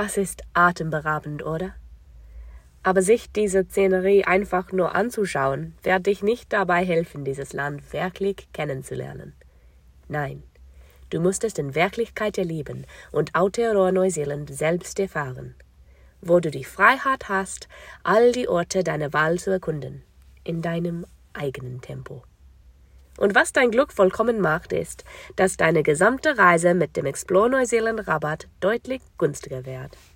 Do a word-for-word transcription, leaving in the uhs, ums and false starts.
Das ist atemberaubend, oder? Aber sich diese Szenerie einfach nur anzuschauen, wird dich nicht dabei helfen, dieses Land wirklich kennenzulernen. Nein, du musst es in Wirklichkeit erleben und Aotearoa Neuseeland selbst erfahren, wo du die Freiheit hast, all die Orte deiner Wahl zu erkunden, in deinem eigenen Tempo. Und was dein Glück vollkommen macht, ist, dass deine gesamte Reise mit dem Explore Neuseeland Rabatt deutlich günstiger wird.